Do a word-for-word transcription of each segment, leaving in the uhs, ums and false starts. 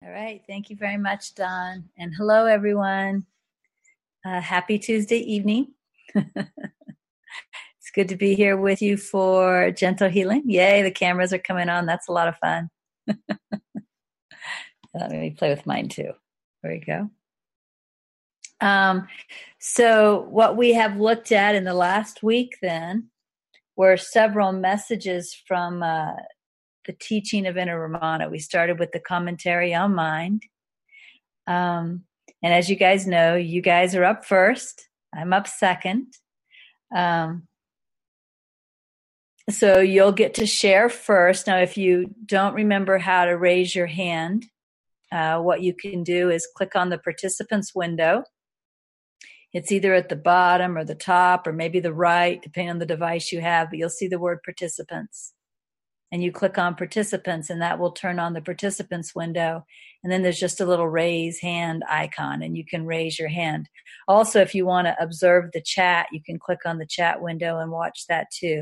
All right. Thank you very much, Don. And hello, everyone. Uh, happy Tuesday evening. It's good to be here with you for Gentle Healing. Yay, the cameras are coming on. That's a lot of fun. Let me play with mine too. There we go. Um, so what we have looked at in the last week then were several messages from uh, the teaching of Inner Ramana. We started with the commentary on mind. Um, and as you guys know, you guys are up first. I'm up second. Um, so you'll get to share first. Now, if you don't remember how to raise your hand, uh, what you can do is click on the participants window. It's either at the bottom or the top or maybe the right, depending on the device you have, but you'll see the word participants. And you click on participants and that will turn on the participants window. And then there's just a little raise hand icon and you can raise your hand. Also, if you want to observe the chat, you can click on the chat window and watch that too.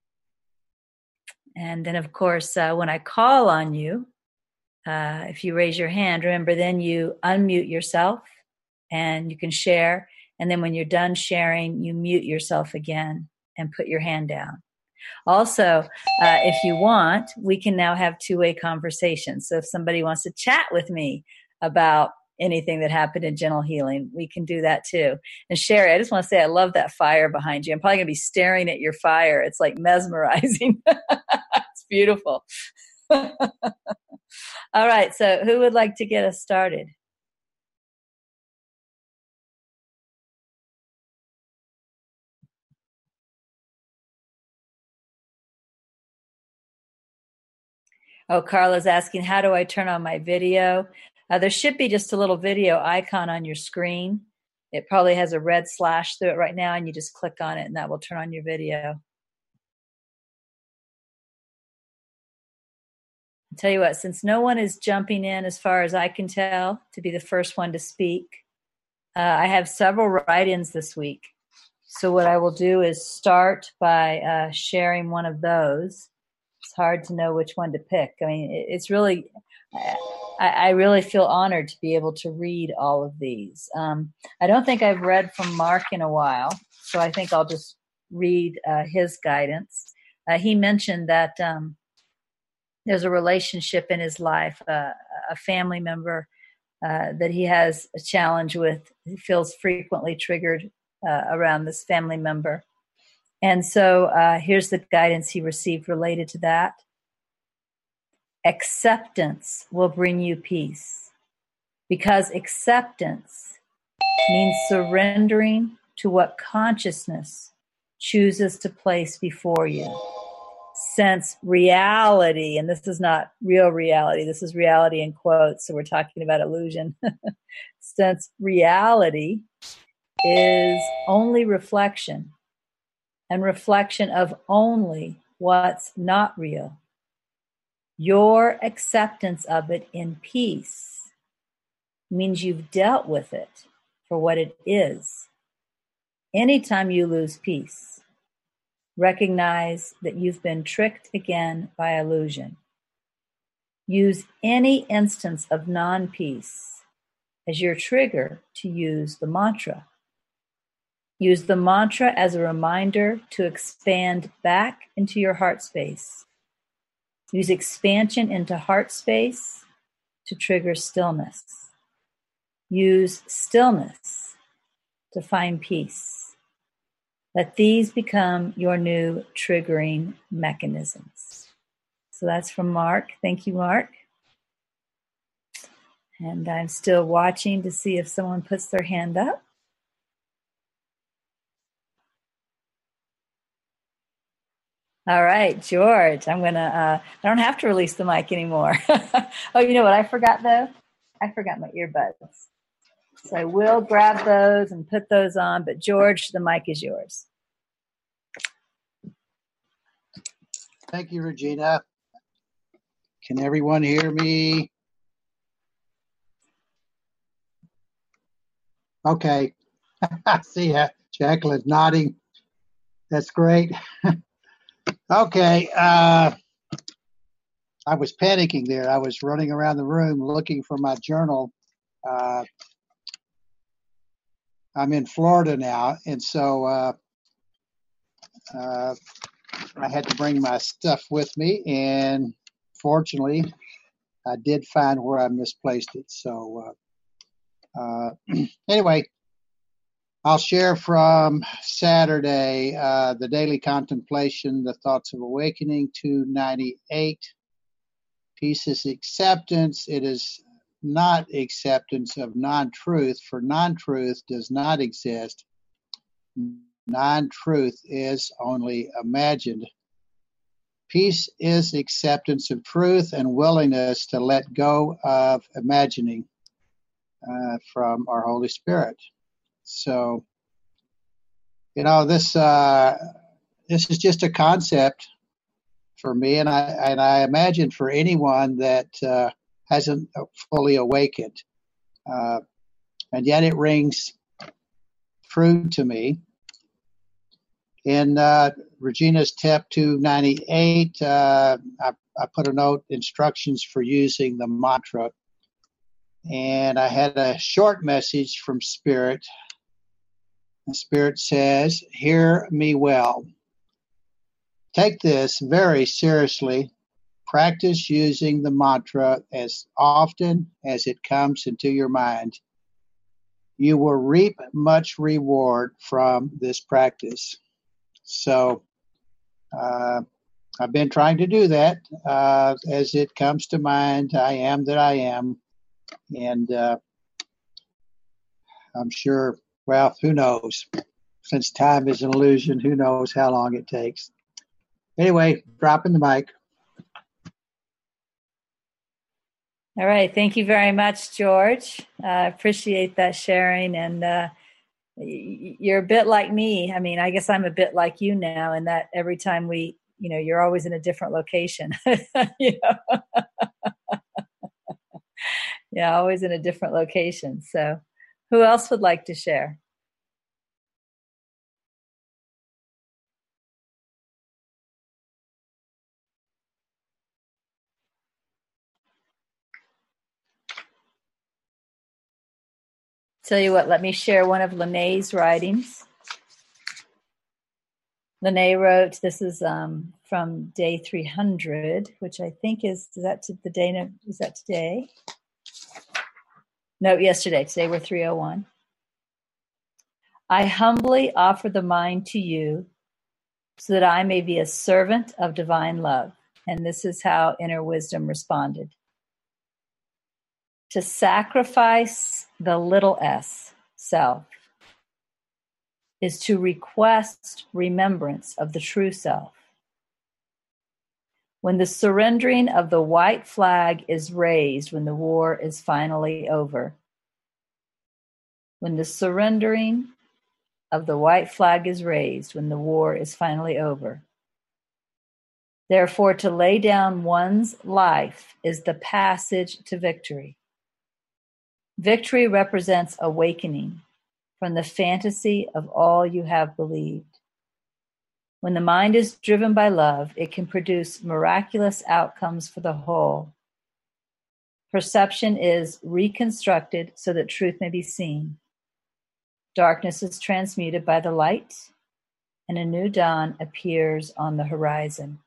And then of course, uh, when I call on you, uh, if you raise your hand, remember then you unmute yourself and you can share. And then when you're done sharing, you mute yourself again and put your hand down. Also, uh, if you want, we can now have two-way conversations. So if somebody wants to chat with me about anything that happened in Gentle Healing, we can do that too. And Sherry, I just want to say I love that fire behind you. I'm probably going to be staring at your fire. It's like mesmerizing. It's beautiful. All right. So who would like to get us started? Oh, Carla's asking, how do I turn on my video? Uh, there should be just a little video icon on your screen. It probably has a red slash through it right now, and you just click on it, and that will turn on your video. I'll tell you what, since no one is jumping in, as far as I can tell, to be the first one to speak, uh, I have several write-ins this week. So what I will do is start by uh, sharing one of those. It's hard to know which one to pick. I mean, it's really, I, I really feel honored to be able to read all of these. Um, I don't think I've read from Mark in a while, so I think I'll just read uh, his guidance. Uh, he mentioned that um, there's a relationship in his life, uh, a family member uh, that he has a challenge with. He feels frequently triggered uh, around this family member. And so uh, here's the guidance he received related to that. Acceptance will bring you peace, because acceptance means surrendering to what consciousness chooses to place before you. Since reality, and this is not real reality, this is reality in quotes, so we're talking about illusion. Since reality is only reflection, and reflection of only what's not real, your acceptance of it in peace means you've dealt with it for what it is. Anytime you lose peace, recognize that you've been tricked again by illusion. Use any instance of non-peace as your trigger to use the mantra. Use the mantra as a reminder to expand back into your heart space. Use expansion into heart space to trigger stillness. Use stillness to find peace. Let these become your new triggering mechanisms. So that's from Mark. Thank you, Mark. And I'm still watching to see if someone puts their hand up. All right, George, I'm going to, uh, I don't have to release the mic anymore. Oh, you know what I forgot though? I forgot my earbuds. So I will grab those and put those on, but George, the mic is yours. Thank you, Regina. Can everyone hear me? Okay. I see ya. Jacqueline's nodding. That's great. Okay. Uh, I was panicking there. I was running around the room looking for my journal. Uh, I'm in Florida now, and so uh, uh, I had to bring my stuff with me, and fortunately, I did find where I misplaced it. So uh, uh, anyway, I'll share from Saturday, uh, the daily contemplation, the thoughts of awakening, two ninety-eight. Peace is acceptance. It is not acceptance of non-truth, for non-truth does not exist. Non-truth is only imagined. Peace is acceptance of truth and willingness to let go of imagining uh, from our Holy Spirit. So, you know, this uh, this is just a concept for me, and I and I imagine for anyone that uh, hasn't fully awakened, uh, and yet it rings true to me. In uh, Regina's tip two ninety-eight, uh, I, I put a note, instructions for using the mantra, and I had a short message from Spirit. The Spirit says, "Hear me well. Take this very seriously. Practice using the mantra as often as it comes into your mind. You will reap much reward from this practice." So uh, I've been trying to do that uh, as it comes to mind. I am that I am. And uh, I'm sure, well, who knows? Since time is an illusion, who knows how long it takes. Anyway, dropping the mic. All right. Thank you very much, George. I uh, appreciate that sharing. And uh, you're a bit like me. I mean, I guess I'm a bit like you now in that every time we, you know, you're always in a different location. You know? Yeah, always in a different location. So who else would like to share? Tell you what, let me share one of Lene's writings. Lene wrote, this is um, from day three hundred, which I think is, is that to the day, is that today? No, yesterday. Today we're three oh one. I humbly offer the mind to you so that I may be a servant of divine love. And this is how Inner Wisdom responded. To sacrifice the little s, self, is to request remembrance of the true self. When the surrendering of the white flag is raised, when the war is finally over. When the surrendering of the white flag is raised, when the war is finally over. Therefore, to lay down one's life is the passage to victory. Victory represents awakening from the fantasy of all you have believed. When the mind is driven by love, it can produce miraculous outcomes for the whole. Perception is reconstructed so that truth may be seen. Darkness is transmuted by the light, and a new dawn appears on the horizon.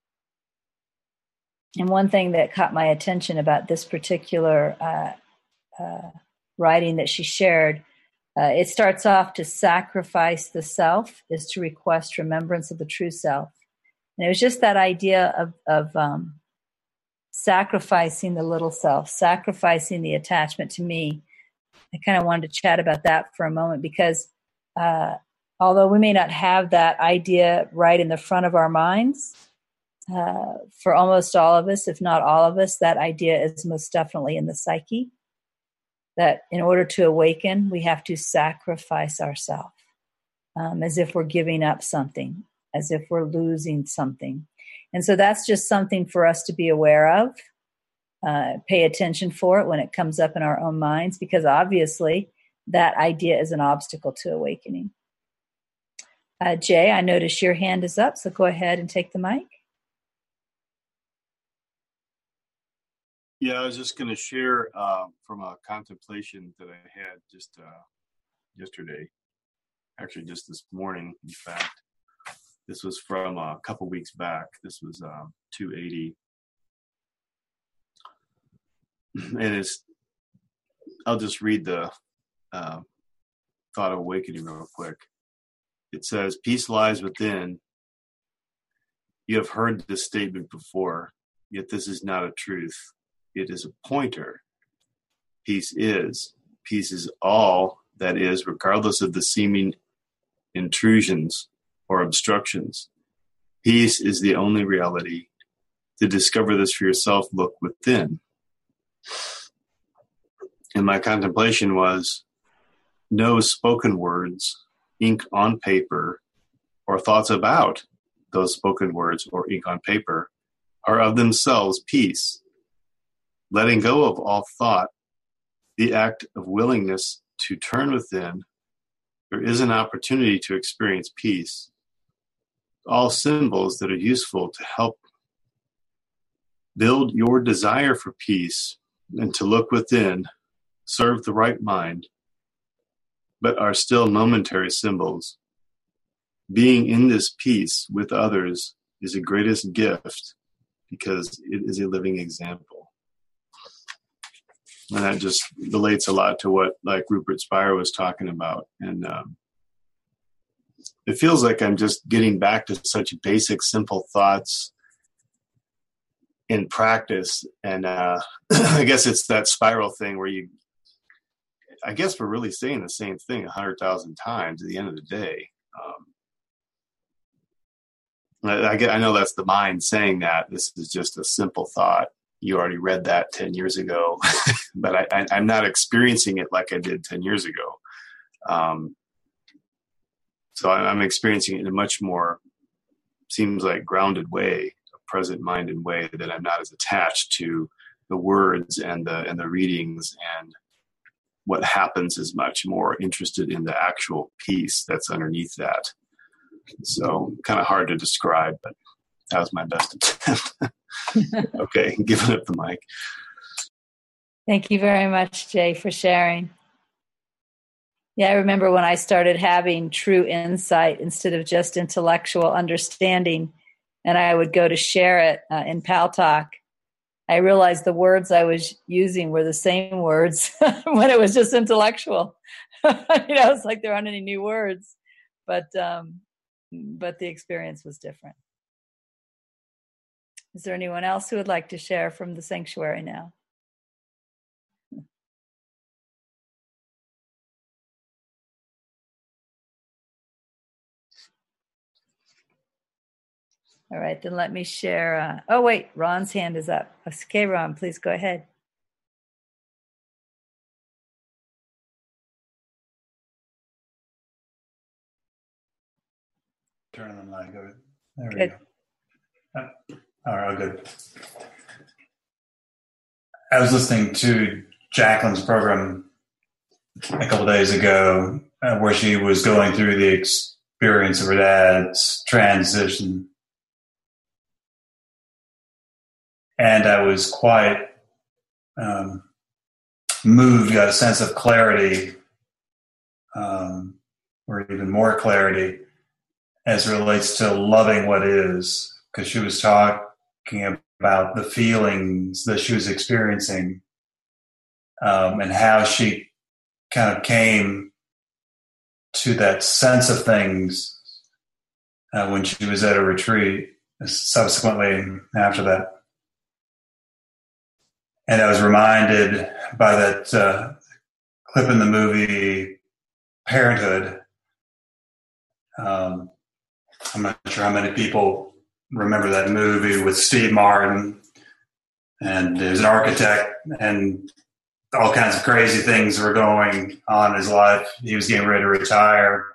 And one thing that caught my attention about this particular uh, uh, writing that she shared, uh, it starts off, to sacrifice the self is to request remembrance of the true self. And it was just that idea of, of um, sacrificing the little self, sacrificing the attachment to me. I kind of wanted to chat about that for a moment because uh, although we may not have that idea right in the front of our minds, uh, for almost all of us, if not all of us, that idea is most definitely in the psyche. That in order to awaken, we have to sacrifice ourselves, um, as if we're giving up something, as if we're losing something. And so that's just something for us to be aware of, uh, pay attention for it when it comes up in our own minds, because obviously that idea is an obstacle to awakening. Uh, Jay, I notice your hand is up, so go ahead and take the mic. Yeah, I was just going to share uh, from a contemplation that I had just uh, yesterday, actually just this morning, in fact. This was from a couple weeks back. This was um, two eighty. And it's, I'll just read the uh, Thought of Awakening real quick. It says, peace lies within. You have heard this statement before, yet this is not a truth. It is a pointer. Peace is. Peace is all that is, regardless of the seeming intrusions or obstructions. Peace is the only reality. To discover this for yourself, look within. And my contemplation was, no spoken words, ink on paper, or thoughts about those spoken words or ink on paper are of themselves peace. Letting go of all thought, the act of willingness to turn within, there is an opportunity to experience peace. All symbols that are useful to help build your desire for peace and to look within serve the right mind, but are still momentary symbols. Being in this peace with others is the greatest gift because it is a living example. And that just relates a lot to what like Rupert Spira was talking about. And um, it feels like I'm just getting back to such basic, simple thoughts in practice. And uh, I guess it's that spiral thing where you, I guess we're really saying the same thing a hundred thousand times at the end of the day. Um, I, I, get, I know that's the mind saying that. This is just a simple thought. You already read that ten years ago, but I, I, I'm not experiencing it like I did ten years ago. Um, so I, I'm experiencing it in a much more, seems like grounded way, a present-minded way that I'm not as attached to the words and the and the readings and what happens is much more interested in the actual piece that's underneath that. So kind of hard to describe, but that was my best attempt. Okay, giving up the mic. Thank you very much, Jay, for sharing. Yeah, I remember when I started having true insight instead of just intellectual understanding, and I would go to share it uh, in Pal Talk. I realized the words I was using were the same words when it was just intellectual. you know, it's like there aren't any new words, but um, but the experience was different. Is there anyone else who would like to share from the sanctuary now? All right, then let me share. Uh, oh, wait, Ron's hand is up. Okay, Ron, please go ahead. Turn on the mic. There we Good. go. All right, good. I was listening to Jacqueline's program a couple of days ago uh, where she was going through the experience of her dad's transition. And I was quite um, moved, got a sense of clarity, um, or even more clarity as it relates to loving what is, because she was talking about the feelings that she was experiencing um, and how she kind of came to that sense of things uh, when she was at a retreat, subsequently after that. And I was reminded by that uh, clip in the movie Parenthood. Um, I'm not sure how many people remember that movie with Steve Martin, and he was an architect, and all kinds of crazy things were going on in his life. He was getting ready to retire,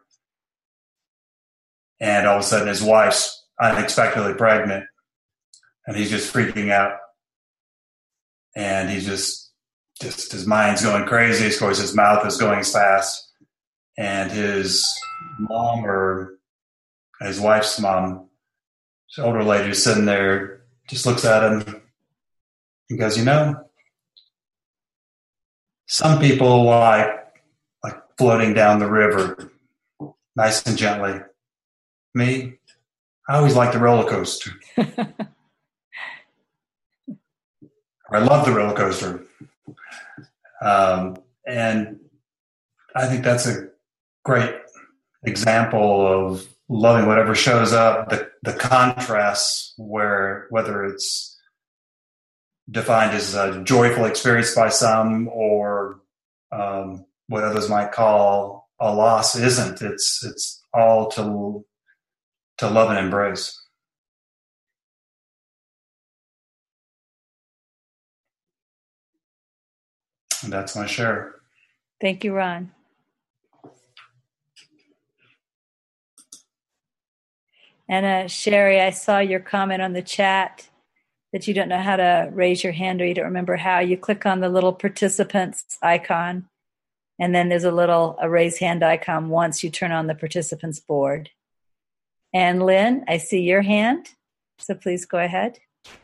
and all of a sudden his wife's unexpectedly pregnant, and he's just freaking out. And he's just, just his mind's going crazy. Of course, his mouth is going as fast. And his mom, or his wife's mom, this older lady, is sitting there, just looks at him and goes, you know, some people like like floating down the river, nice and gently. Me, I always like the roller coaster. I love the roller coaster. Um, and I think that's a great example of loving whatever shows up, the, the contrasts where whether it's defined as a joyful experience by some or um, what others might call a loss isn't. It's it's all to to love and embrace. And that's my share. Thank you, Ron. And uh, Sherry, I saw your comment on the chat that you don't know how to raise your hand or you don't remember how. You click on the little participants icon, and then there's a little a raise hand icon once you turn on the participants board. And Lynn, I see your hand, so please go ahead.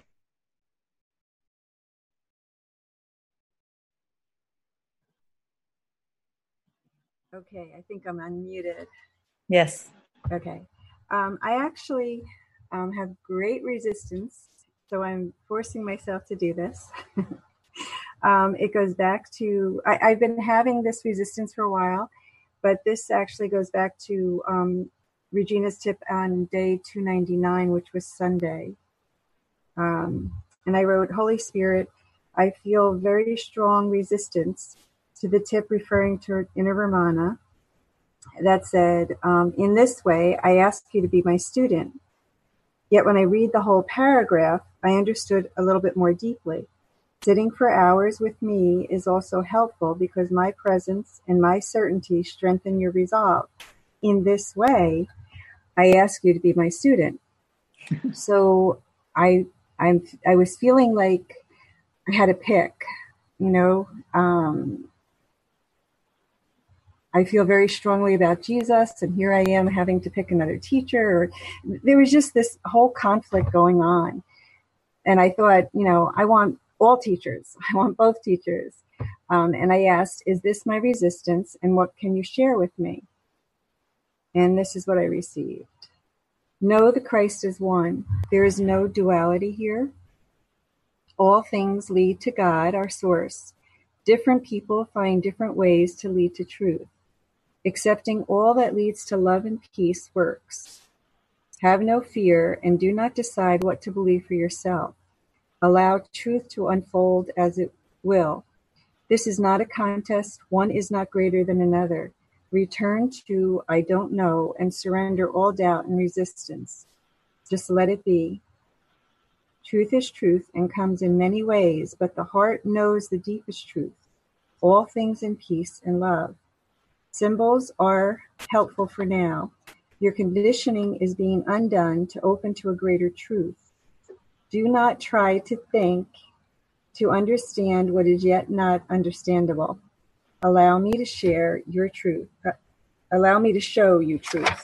Okay, I think I'm unmuted. Yes. Okay. Um, I actually um, have great resistance, so I'm forcing myself to do this. um, it goes back to, I, I've been having this resistance for a while, but this actually goes back to um, Regina's tip on day two ninety-nine, which was Sunday. Um, and I wrote, Holy Spirit, I feel very strong resistance to the tip referring to Inner Ramana that said, um, in this way, I ask you to be my student. Yet when I read the whole paragraph, I understood a little bit more deeply. Sitting for hours with me is also helpful because my presence and my certainty strengthen your resolve. In this way, I ask you to be my student. So I, I'm, I was feeling like I had to pick, you know, um, I feel very strongly about Jesus, and here I am having to pick another teacher. Or, there was just this whole conflict going on. And I thought, you know, I want all teachers. I want both teachers. Um, and I asked, is this my resistance? And what can you share with me? And this is what I received. Know the Christ is one. There is no duality here. All things lead to God, our source. Different people find different ways to lead to truth. Accepting all that leads to love and peace works. Have no fear and do not decide what to believe for yourself. Allow truth to unfold as it will. This is not a contest. One is not greater than another. Return to I don't know and surrender all doubt and resistance. Just let it be. Truth is truth and comes in many ways, but the heart knows the deepest truth. All things in peace and love. Symbols are helpful for now. Your conditioning is being undone to open to a greater truth. Do not try to think, to understand what is yet not understandable. Allow me to share your truth. Uh, allow me to show you truth.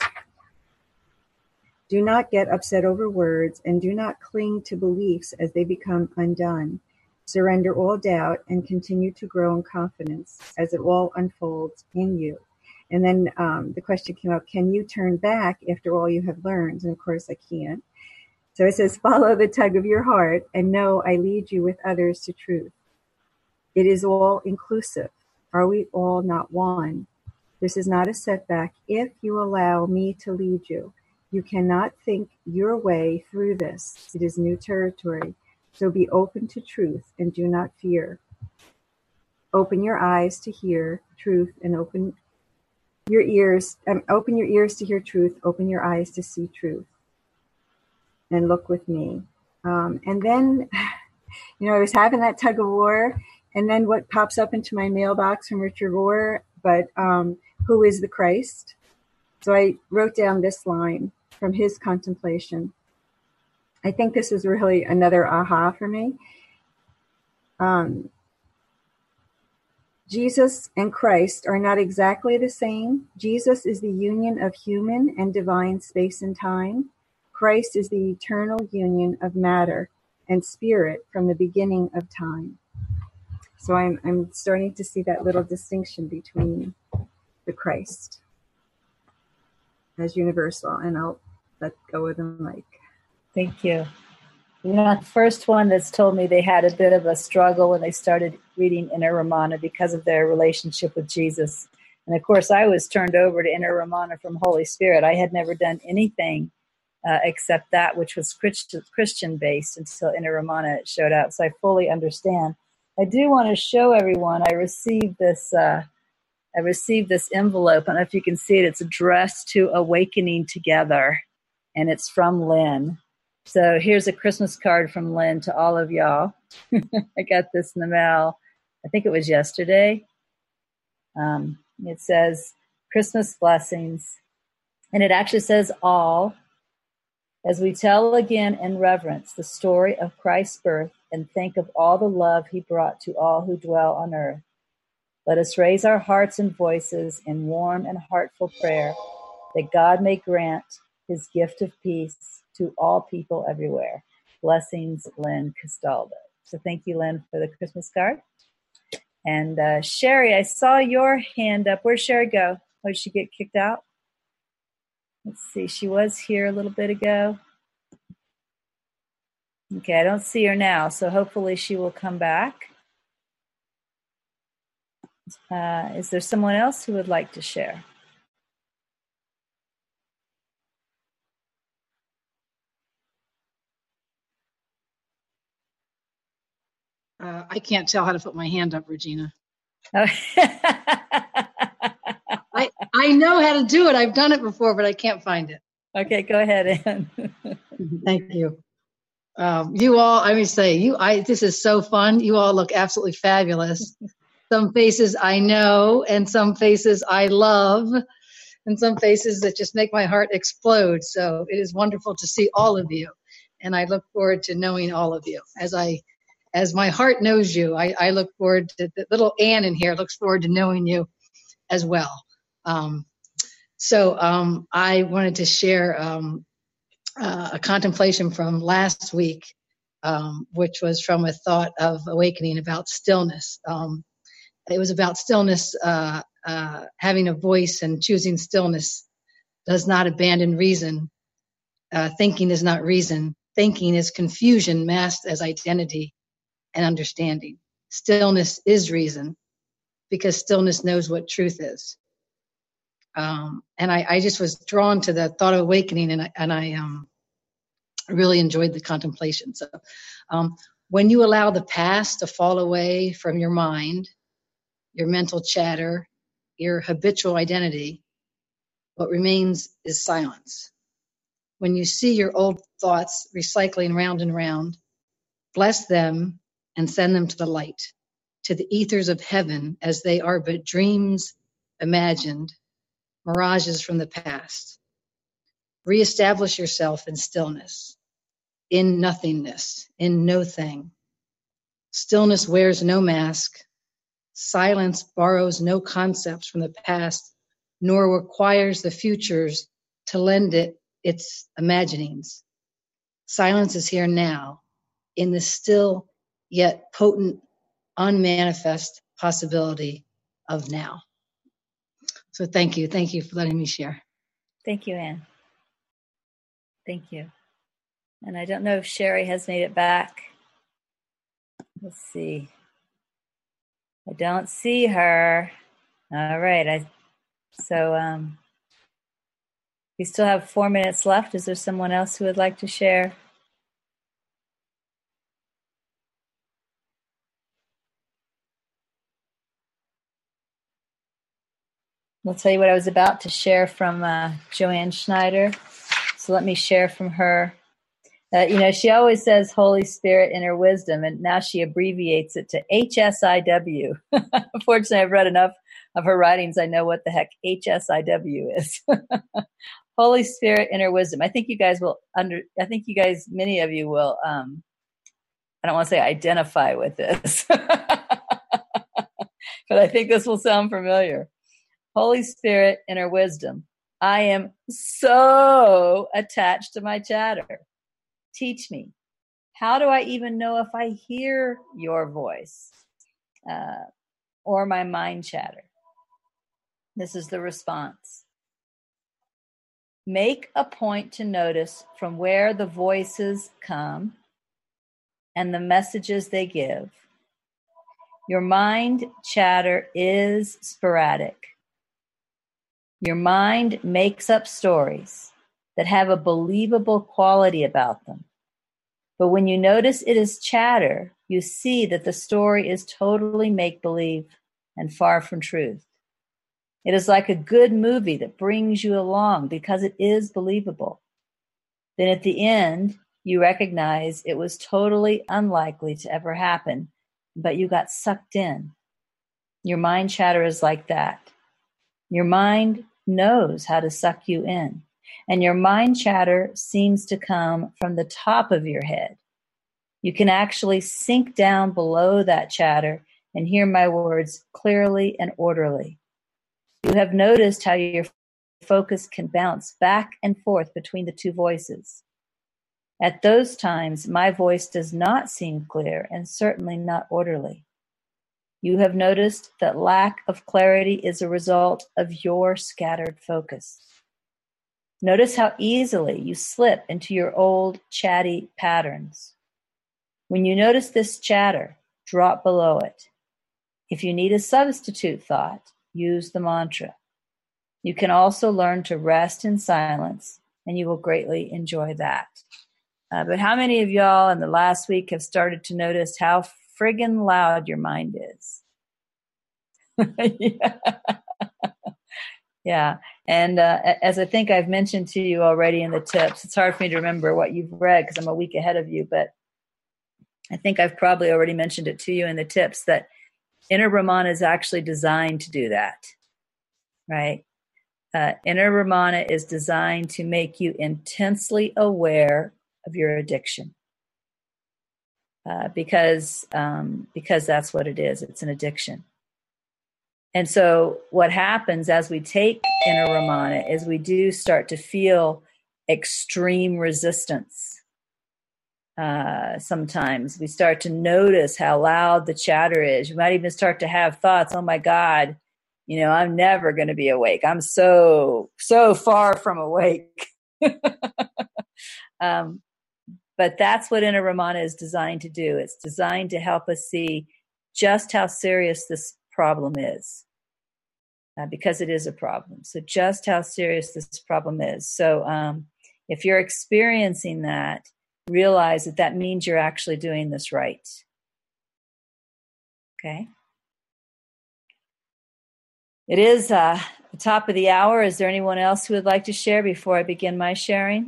Do not get upset over words and do not cling to beliefs as they become undone. Surrender all doubt and continue to grow in confidence as it all unfolds in you. And then um, the question came up, can you turn back after all you have learned? And of course I can't. So it says, follow the tug of your heart and know I lead you with others to truth. It is all inclusive. Are we all not one? This is not a setback if you allow me to lead you. You cannot think your way through this. It is new territory. So be open to truth and do not fear. Open your eyes to hear truth and open your ears. Um, open your ears to hear truth. Open your eyes to see truth. And look with me. Um, and then, you know, I was having that tug of war. And then what pops up into my mailbox from Richard Rohr, but um, who is the Christ? So I wrote down this line from his contemplation. I think this is really another aha for me. Um, Jesus and Christ are not exactly the same. Jesus is the union of human and divine space and time. Christ is the eternal union of matter and spirit from the beginning of time. So I'm I'm starting to see that little distinction between the Christ as universal, and I'll let go of the mic. Thank you. You're not the first one that's told me they had a bit of a struggle when they started reading Inner Ramana because of their relationship with Jesus. And of course, I was turned over to Inner Ramana from Holy Spirit. I had never done anything uh, except that which was Christian based until Inner Ramana showed up. So I fully understand. I do want to show everyone I received this. Uh, I received this envelope. I don't know if you can see it. It's addressed to Awakening Together, and it's from Lynn. So here's a Christmas card from Lynn to all of y'all. I got this in the mail. I think it was yesterday. Um, it says, Christmas blessings. And it actually says all. As we tell again in reverence the story of Christ's birth and think of all the love he brought to all who dwell on earth, let us raise our hearts and voices in warm and heartful prayer that God may grant his gift of peace to all people everywhere. Blessings, Lynn Castaldo. So thank you, Lynn, for the Christmas card. And uh, Sherry, I saw your hand up. Where'd Sherry go? Oh, did she get kicked out? Let's see. She was here a little bit ago. Okay, I don't see her now, so hopefully she will come back. Uh, is there someone else who would like to share? Uh, I can't tell how to put my hand up, Regina. Oh. I I know how to do it. I've done it before, but I can't find it. Okay, go ahead, Ann. Thank you. Um, you all, I mean, say you. I. This is so fun. You all look absolutely fabulous. Some faces I know, and some faces I love, and some faces that just make my heart explode. So it is wonderful to see all of you, and I look forward to knowing all of you as I. As my heart knows you, I, I look forward to the little Ann in here looks forward to knowing you as well. Um, so um, I wanted to share um, uh, a contemplation from last week, um, which was from a thought of awakening about stillness. Um, it was about stillness, uh, uh, having a voice and choosing stillness does not abandon reason. Uh, thinking is not reason. Thinking is confusion masked as identity and understanding. Stillness is reason, because stillness knows what truth is. Um, and I, I just was drawn to the thought of awakening, and I, and I um, really enjoyed the contemplation. So um, when you allow the past to fall away from your mind, your mental chatter, your habitual identity, what remains is silence. When you see your old thoughts recycling round and round, bless them and send them to the light, to the ethers of heaven, as they are but dreams imagined, mirages from the past. Reestablish yourself in stillness, in nothingness, in no thing. Stillness wears no mask. Silence borrows no concepts from the past, nor requires the futures to lend it its imaginings. Silence is here now, in the still yet potent, unmanifest possibility of now. So thank you. Thank you for letting me share. Thank you, Ann. Thank you. And I don't know if Sherry has made it back. Let's see. I don't see her. All right. I so um we still have four minutes left. Is there someone else who would like to share? I'll tell you what I was about to share from uh, Joanne Schneider. So let me share from her. Uh, you know, she always says Holy Spirit in her wisdom, and now she abbreviates it to H S I W. Unfortunately, I've read enough of her writings. I know what the heck H S I W is. Holy Spirit in her wisdom. I think you guys will under, I think you guys, many of you will, um, I don't want to say identify with this, but I think this will sound familiar. Holy Spirit in her wisdom. I am so attached to my chatter. Teach me. How do I even know if I hear your voice? uh, or my mind chatter. This is the response. Make a point to notice from where the voices come and the messages they give. Your mind chatter is sporadic. Your mind makes up stories that have a believable quality about them. But when you notice it is chatter, you see that the story is totally make-believe and far from truth. It is like a good movie that brings you along because it is believable. Then at the end, you recognize it was totally unlikely to ever happen, but you got sucked in. Your mind chatter is like that. Your mind knows how to suck you in. And your mind chatter seems to come from the top of your head. You can actually sink down below that chatter and hear my words clearly and orderly. You have noticed how your focus can bounce back and forth between the two voices. At those times, my voice does not seem clear and certainly not orderly. You have noticed that lack of clarity is a result of your scattered focus. Notice how easily you slip into your old chatty patterns. When you notice this chatter, drop below it. If you need a substitute thought, use the mantra. You can also learn to rest in silence, and you will greatly enjoy that. Uh, but how many of y'all in the last week have started to notice how friggin' loud your mind is? yeah. yeah. And uh, as I think I've mentioned to you already in the tips, it's hard for me to remember what you've read because I'm a week ahead of you, but I think I've probably already mentioned it to you in the tips that Inner Ramana is actually designed to do that, right? Uh, Inner Ramana is designed to make you intensely aware of your addiction, uh, because um, because that's what it is. It's an addiction. And so what happens as we take Inner Ramana is we do start to feel extreme resistance. Uh, sometimes we start to notice how loud the chatter is. You might even start to have thoughts, oh my God, you know, I'm never going to be awake. I'm so, so far from awake. um, but that's what Inner Ramana is designed to do. It's designed to help us see just how serious this problem is, uh, because it is a problem. So just how serious this problem is. So um, if you're experiencing that, realize that that means you're actually doing this right. Okay. It is uh, the top of the hour. Is there anyone else who would like to share before I begin my sharing?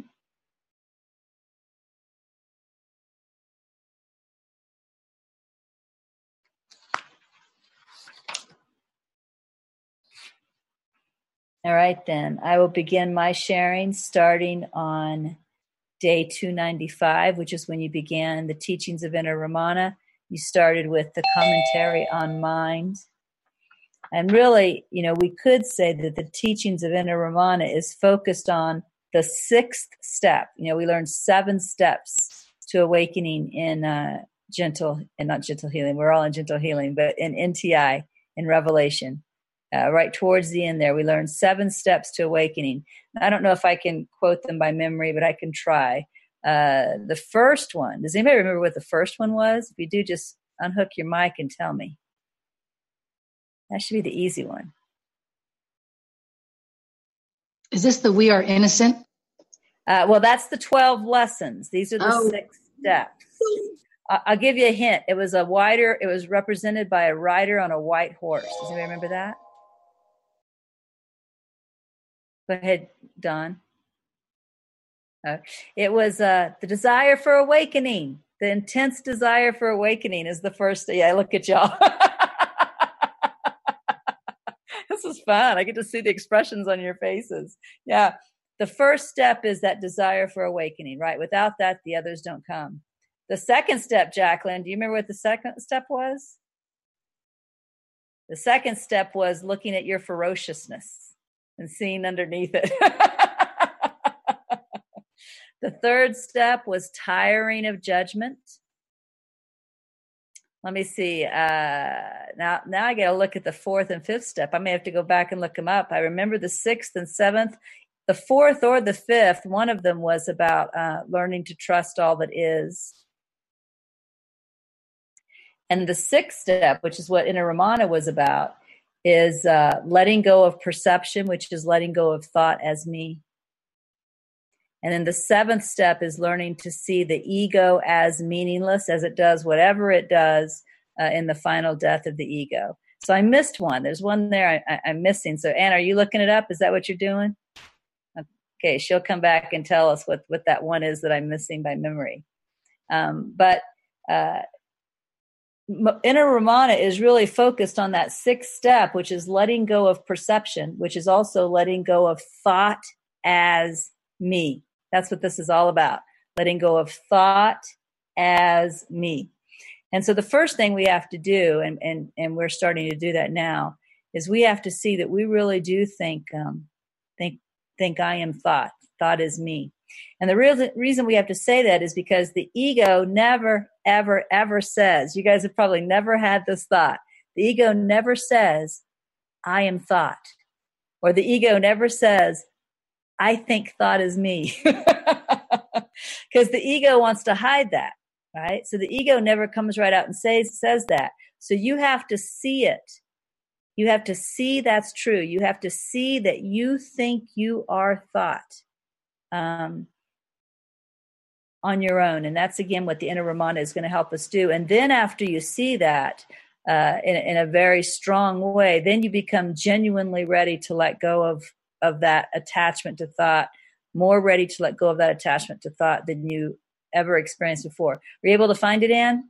All right, then. I will begin my sharing starting on day two ninety-five, which is when you began the teachings of Inner Ramana. You started with the commentary on mind. And really, you know, we could say that the teachings of Inner Ramana is focused on the sixth step. You know, we learned seven steps to awakening in uh, gentle, and not gentle healing. We're all in gentle healing, but in N T I, in Revelation. Uh, right towards the end there, we learned seven steps to awakening. I don't know if I can quote them by memory, but I can try. Uh, the first one, does anybody remember what the first one was? If you do, just unhook your mic and tell me. That should be the easy one. Is this the We Are Innocent? Uh, well, that's the twelve lessons. These are the Oh. six steps. I- I'll give you a hint. It was a rider. It was represented by a rider on a white horse. Does anybody remember that? Go ahead, Don. Uh, it was uh, the desire for awakening. The intense desire for awakening is the first. Yeah, look at y'all. This is fun. I get to see the expressions on your faces. Yeah. The first step is that desire for awakening, right? Without that, the others don't come. The second step, Jacqueline, do you remember what the second step was? The second step was looking at your ferociousness and seeing underneath it. The third step was tiring of judgment. let me see. Uh, now, now I got to look at the fourth and fifth step. I may have to go back and look them up. I remember the sixth and seventh. The fourth or the fifth, one of them was about uh, learning to trust all that is. And the sixth step, which is what Inner Ramana was about, is uh, letting go of perception, which is letting go of thought as me. And then the seventh step is learning to see the ego as meaningless, as it does whatever it does uh, in the final death of the ego. So I missed one. There's one there I, I, I'm missing. So Anne, are you looking it up? Is that what you're doing? Okay, she'll come back and tell us what, what that one is that I'm missing by memory. Um, but uh, Inner Ramana is really focused on that sixth step, which is letting go of perception, which is also letting go of thought as me. That's what this is all about, letting go of thought as me. And so the first thing we have to do, and, and, and we're starting to do that now, is we have to see that we really do think, um, think, think I am thought. Thought is me. And the real reason we have to say that is because the ego never, ever, ever says, you guys have probably never had this thought. The ego never says, I am thought. Or the ego never says, I think thought is me. Because the ego wants to hide that, right? So the ego never comes right out and says, says that. So you have to see it. You have to see that's true. You have to see that you think you are thought um, on your own. And that's, again, what the Inner Ramana is going to help us do. And then after you see that uh, in, in a very strong way, then you become genuinely ready to let go of of that attachment to thought, more ready to let go of that attachment to thought than you ever experienced before. Were you able to find it, Anne?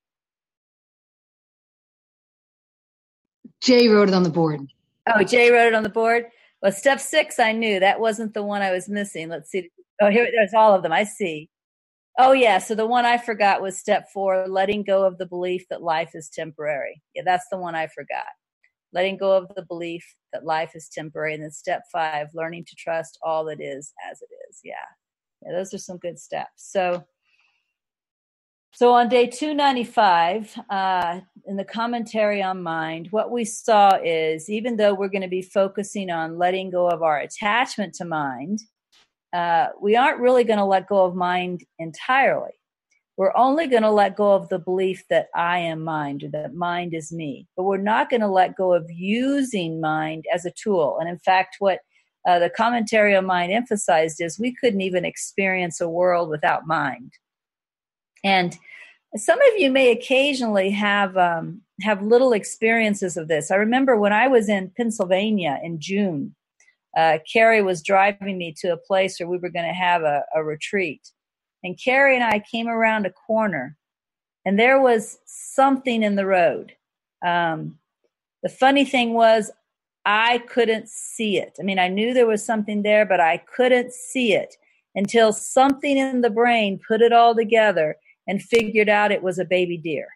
Jay wrote it on the board. Oh, Jay wrote it on the board? Well, step six, I knew. That wasn't the one I was missing. Let's see. Oh, here, there's all of them. I see. Oh, yeah. So the one I forgot was step four, letting go of the belief that life is temporary. Yeah, that's the one I forgot. Letting go of the belief that life is temporary. And then step five, learning to trust all that is as it is. Yeah. Yeah, those are some good steps. So, so on day two ninety-five, uh, in the commentary on mind, what we saw is, even though we're going to be focusing on letting go of our attachment to mind, uh, we aren't really going to let go of mind entirely. We're only going to let go of the belief that I am mind, or that mind is me. But we're not going to let go of using mind as a tool. And in fact, what uh, the commentary on mind emphasized is we couldn't even experience a world without mind. And some of you may occasionally have um, have little experiences of this. I remember when I was in Pennsylvania in June, uh, Carrie was driving me to a place where we were going to have a, a retreat. And Carrie and I came around a corner, and there was something in the road. Um, the funny thing was, I couldn't see it. I mean, I knew there was something there, but I couldn't see it until something in the brain put it all together and figured out it was a baby deer.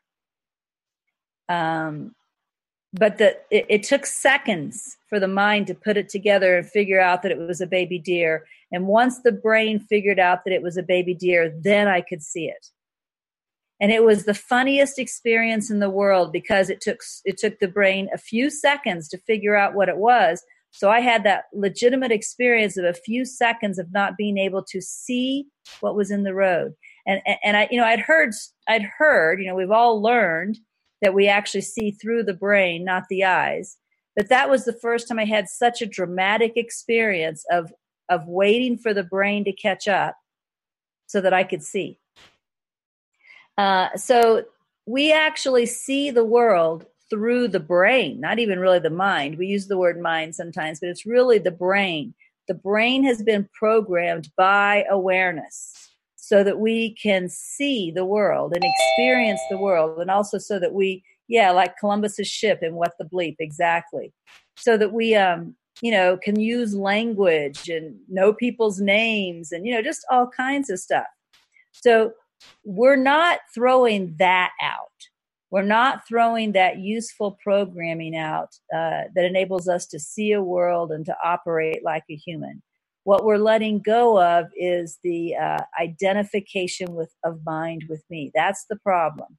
Um, but the, it, it took seconds for the mind to put it together and figure out that it was a baby deer. And once the brain figured out that it was a baby deer, then I could see it. And it was the funniest experience in the world, because it took it took the brain a few seconds to figure out what it was. So I had that legitimate experience of a few seconds of not being able to see what was in the road. And and, and I, you know, I'd heard I'd heard, you know, we've all learned that we actually see through the brain, not the eyes. But that was the first time I had such a dramatic experience of of waiting for the brain to catch up so that I could see. Uh, so we actually see the world through the brain, not even really the mind. We use the word mind sometimes, but it's really the brain. The brain has been programmed by awareness so that we can see the world and experience the world, and also so that we, yeah, like Columbus's ship and What the Bleep, exactly. So that we, um, you know, can use language and know people's names and, you know, just all kinds of stuff. So we're not throwing that out. We're not throwing that useful programming out uh, that enables us to see a world and to operate like a human. What we're letting go of is the uh, identification with of mind with me. That's the problem.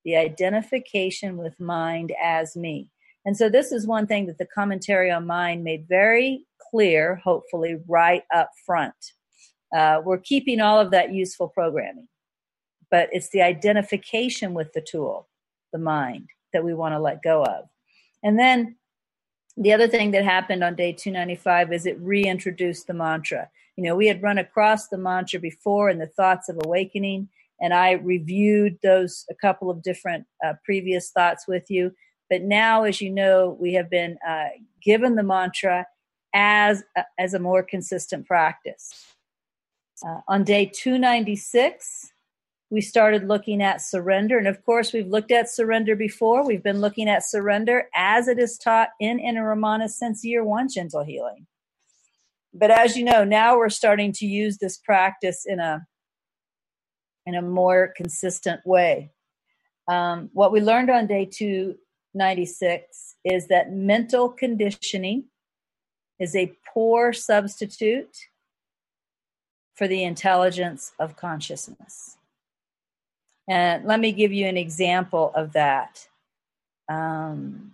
the identification with mind as me. And so this is one thing that the commentary on mind made very clear, hopefully, right up front. Uh, we're keeping all of that useful programming, but it's the identification with the tool, the mind, that we want to let go of. And then the other thing that happened on day two ninety-five is it reintroduced the mantra. You know, we had run across the mantra before in the Thoughts of Awakening, and I reviewed those, a couple of different uh, previous thoughts with you. But now, as you know, we have been uh, given the mantra as a, as a more consistent practice. Uh, on day two ninety-six, we started looking at surrender. And of course, we've looked at surrender before. We've been looking at surrender as it is taught in Inner Ramana since year one Gentle Healing. But as you know, now we're starting to use this practice in a, in a more consistent way. Um, what we learned on day two ninety-six is that mental conditioning is a poor substitute for the intelligence of consciousness. And let me give you an example of that. Um,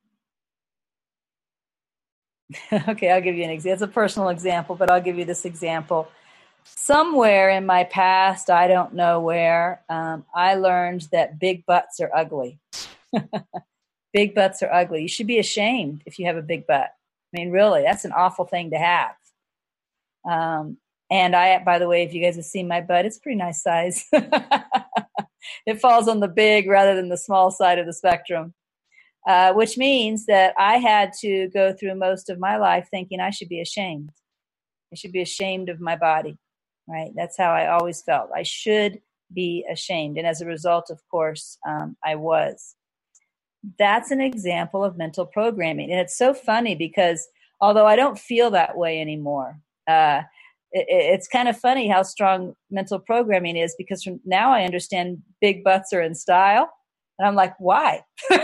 okay, I'll give you an example. It's a personal example, but I'll give you this example. Somewhere in my past, I don't know where, um, I learned that big butts are ugly. Big butts are ugly. You should be ashamed if you have a big butt. I mean, really, that's an awful thing to have. Um, and I, by the way, if you guys have seen my butt, it's a pretty nice size. It falls on the big rather than the small side of the spectrum, uh, which means that I had to go through most of my life thinking I should be ashamed. I should be ashamed of my body, right? That's how I always felt. I should be ashamed. And as a result, of course, um, I was. That's an example of mental programming. And it's so funny because although I don't feel that way anymore, uh, it, it's kind of funny how strong mental programming is, because from now I understand big butts are in style. And I'm like, why?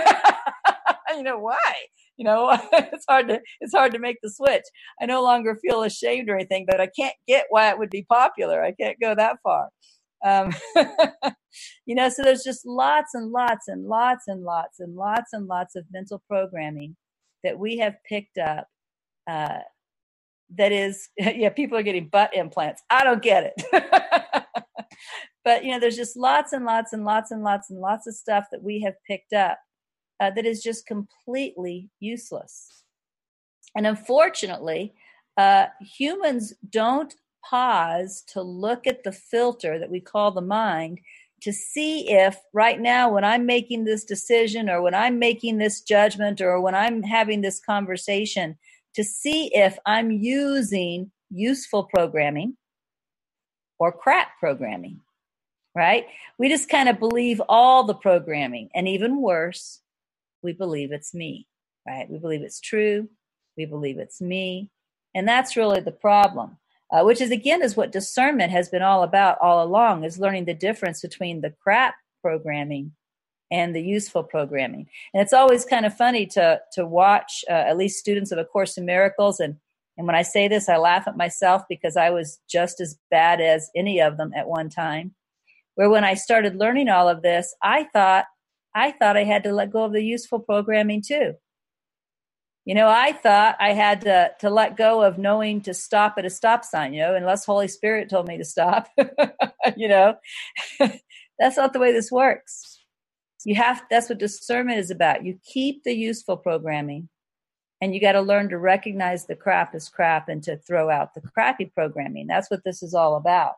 you know, why? You know, it's hard to, it's hard to make the switch. I no longer feel ashamed or anything, but I can't get why it would be popular. I can't go that far. Um, you know, so there's just lots and lots and lots and lots and lots and lots of mental programming that we have picked up. Uh, that is, yeah, people are getting butt implants. I don't get it. But, you know, there's just lots and lots and lots and lots and lots of stuff that we have picked up uh, that is just completely useless. And unfortunately, uh, humans don't pause to look at the filter that we call the mind to see if right now when I'm making this decision or when I'm making this judgment or when I'm having this conversation, to see if I'm using useful programming or crap programming, right? We just kind of believe all the programming. And even worse, we believe it's me, right? We believe it's true. We believe it's me. And that's really the problem, uh, which is, again, is what discernment has been all about all along, is learning the difference between the crap programming and the useful programming. And it's always kind of funny to to watch uh, at least students of A Course in Miracles. And, and when I say this, I laugh at myself because I was just as bad as any of them at one time. Where when I started learning all of this, I thought I thought I had to let go of the useful programming too. You know, I thought I had to, to let go of knowing to stop at a stop sign, you know, unless Holy Spirit told me to stop, you know. That's not the way this works. You have, that's what discernment is about. You keep the useful programming, and you got to learn to recognize the crap as crap and to throw out the crappy programming. That's what this is all about.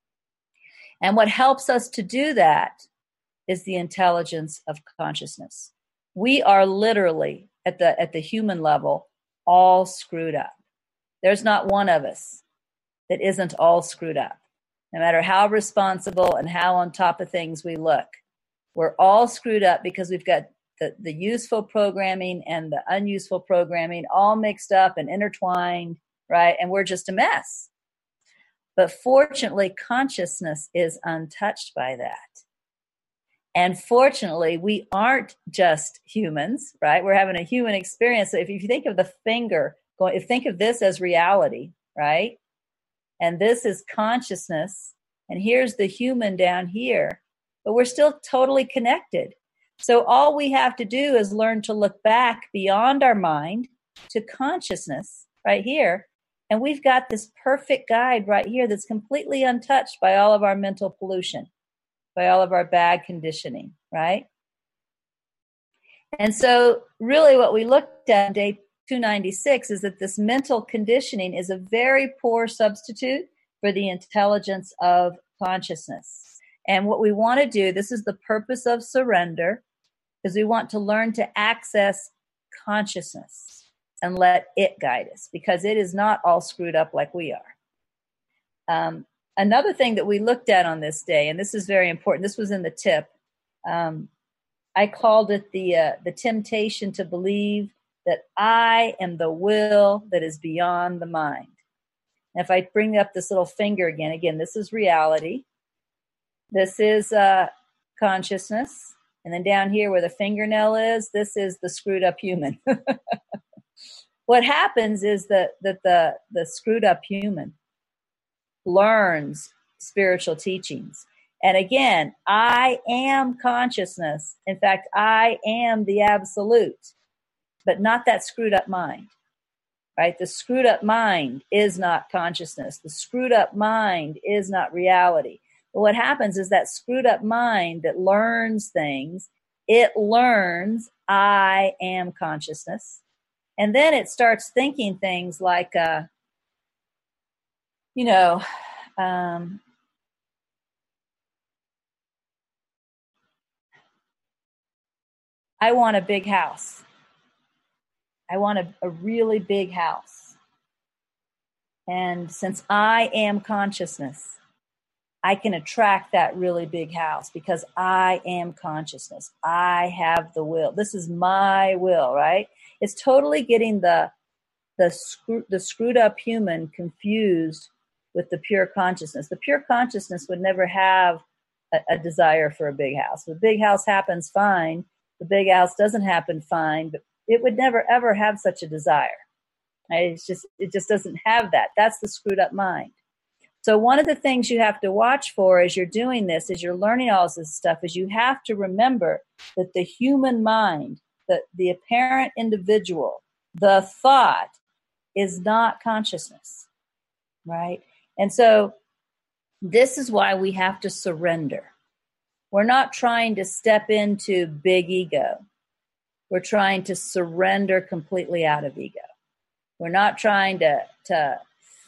And what helps us to do that is the intelligence of consciousness. We are literally at the at the human level all screwed up. There's not one of us that isn't all screwed up. No matter how responsible and how on top of things we look, we're all screwed up because we've got the, the useful programming and the unuseful programming all mixed up and intertwined, right? And we're just a mess. But fortunately, consciousness is untouched by that. And fortunately, we aren't just humans, right? We're having a human experience. So if you think of the finger, going, if think of this as reality, right? And this is consciousness. And here's the human down here. But we're still totally connected. So all we have to do is learn to look back beyond our mind to consciousness right here. And we've got this perfect guide right here that's completely untouched by all of our mental pollution, by all of our bad conditioning, right? And so really what we looked at in day two ninety-six is that this mental conditioning is a very poor substitute for the intelligence of consciousness. And what we want to do, this is the purpose of surrender, is we want to learn to access consciousness and let it guide us, because it is not all screwed up like we are. Um, another thing that we looked at on this day, and this is very important, this was in the tip, um, I called it the uh, the temptation to believe that I am the will that is beyond the mind. And if I bring up this little finger again, again, this is reality. This is uh, consciousness. And then down here where the fingernail is, this is the screwed up human. What happens is that, that the, the screwed up human learns spiritual teachings. And again, I am consciousness. In fact, I am the absolute, but not that screwed up mind, right? The screwed up mind is not consciousness. The screwed up mind is not reality. But what happens is that screwed up mind that learns things, it learns I am consciousness. And then it starts thinking things like, uh, you know, um, I want a big house. I want a, a really big house. And since I am consciousness, I can attract that really big house because I am consciousness. I have the will. This is my will, right? It's totally getting the the, screw, the screwed up human confused with the pure consciousness. The pure consciousness would never have a, a desire for a big house. The big house happens fine. The big house doesn't happen fine, but it would never ever have such a desire. Right? It's just it just doesn't have that. That's the screwed up mind. So one of the things you have to watch for as you're doing this, as you're learning all this stuff, is you have to remember that the human mind, the, the apparent individual, the thought is not consciousness, right? And so this is why we have to surrender. We're not trying to step into big ego. We're trying to surrender completely out of ego. We're not trying to, to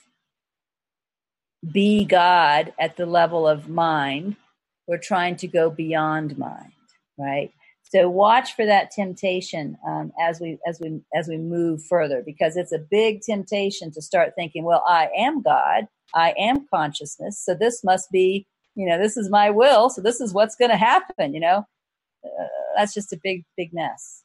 be God at the level of mind. We're trying to go beyond mind, right? So watch for that temptation um, as we as we as we move further, because it's a big temptation to start thinking, well, I am God, I am consciousness, so this must be, you know, this is my will, so this is what's going to happen, you know. Uh, that's just a big, big mess.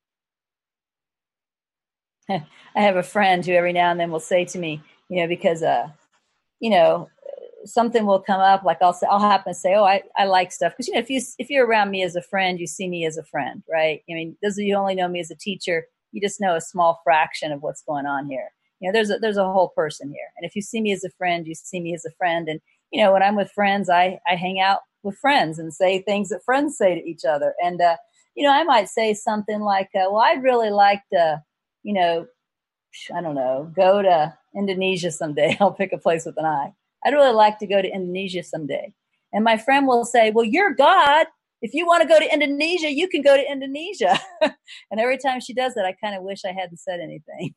I have a friend who every now and then will say to me, you know, because, uh, you know, something will come up, like I'll say, I'll happen to say, oh, I, I like stuff. Because, you know, if, you, if you're around me as a friend, you see me as a friend, right? I mean, those of you who only know me as a teacher, you just know a small fraction of what's going on here. You know, there's a, there's a whole person here. And if you see me as a friend, you see me as a friend. And, you know, when I'm with friends, I, I hang out with friends and say things that friends say to each other. And, uh, you know, I might say something like, uh, well, I'd really like to, you know, I don't know, go to Indonesia someday. I'll pick a place with an I. I'd really like to go to Indonesia someday. And my friend will say, well, you're God. If you want to go to Indonesia, you can go to Indonesia. And every time she does that, I kind of wish I hadn't said anything.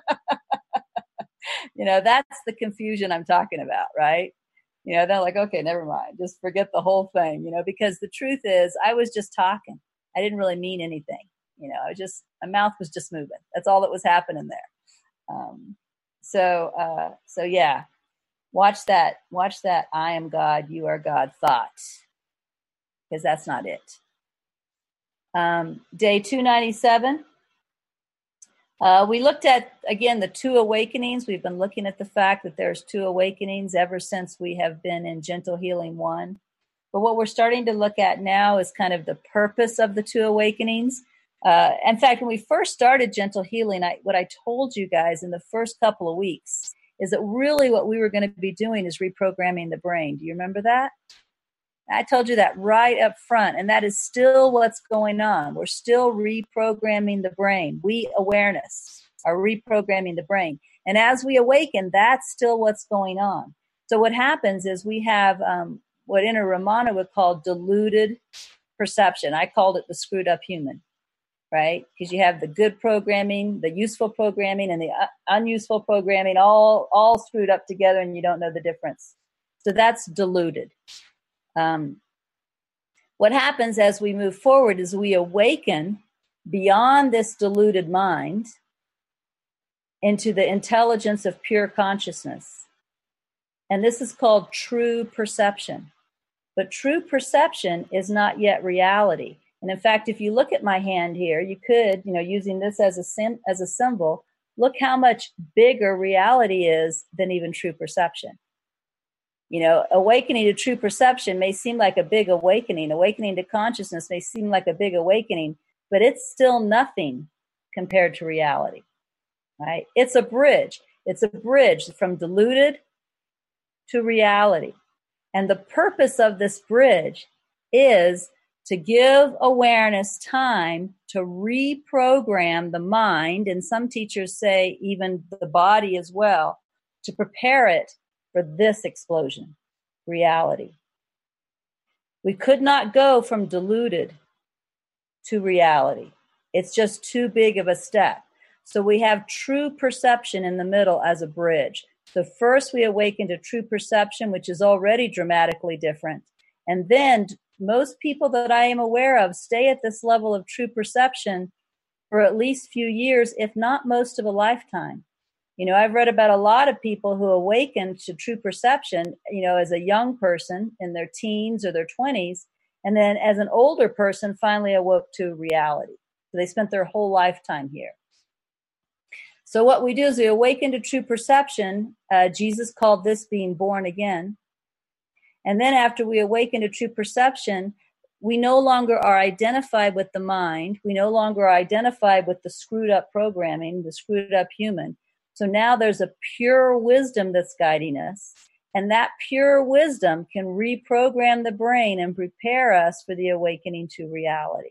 You know, that's the confusion I'm talking about, right? You know, they're like, okay, never mind. Just forget the whole thing, you know, because the truth is I was just talking. I didn't really mean anything. You know, I just, my mouth was just moving. That's all that was happening there. Um, so, uh, so yeah, watch that, watch that. I am God, you are God thought, because that's not it. Um, day two ninety-seven. Uh, we looked at, again, the two awakenings. We've been looking at the fact that there's two awakenings ever since we have been in Gentle Healing one. But what we're starting to look at now is kind of the purpose of the two awakenings. Uh, in fact, when we first started Gentle Healing, I, what I told you guys in the first couple of weeks is that really what we were going to be doing is reprogramming the brain. Do you remember that? I told you that right up front, and that is still what's going on. We're still reprogramming the brain. We, awareness, are reprogramming the brain. And as we awaken, that's still what's going on. So what happens is we have um, what Inner Ramana would call diluted perception. I called it the screwed up human, right? Because you have the good programming, the useful programming, and the uh, unuseful programming all, all screwed up together, and you don't know the difference. So that's diluted. Um, what happens as we move forward is we awaken beyond this diluted mind into the intelligence of pure consciousness. And this is called true perception. But true perception is not yet reality. And in fact, if you look at my hand here, you could, you know, using this as a sim- as a symbol, look how much bigger reality is than even true perception. You know, awakening to true perception may seem like a big awakening. Awakening to consciousness may seem like a big awakening, but it's still nothing compared to reality, right? It's a bridge. It's a bridge from diluted to reality. And the purpose of this bridge is to give awareness time to reprogram the mind, and some teachers say even the body as well, to prepare it for this explosion, reality. We could not go from diluted to reality. It's just too big of a step. So we have true perception in the middle as a bridge. So first we awaken to true perception, which is already dramatically different. And then most people that I am aware of stay at this level of true perception for at least a few years, if not most of a lifetime. You know, I've read about a lot of people who awakened to true perception, you know, as a young person in their teens or their twenties, and then as an older person finally awoke to reality. So they spent their whole lifetime here. So what we do is we awaken to true perception. Uh, Jesus called this being born again. And then after we awaken to true perception, we no longer are identified with the mind. We no longer are identified with the screwed up programming, the screwed up human. So now there's a pure wisdom that's guiding us. And that pure wisdom can reprogram the brain and prepare us for the awakening to reality.